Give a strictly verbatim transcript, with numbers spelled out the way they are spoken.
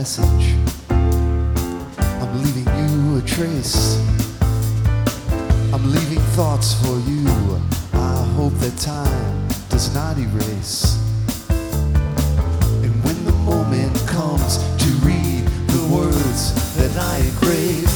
message. I'm leaving you a trace. I'm leaving thoughts for you. I hope that time does not erase. And when the moment comes to read the words that I engrave,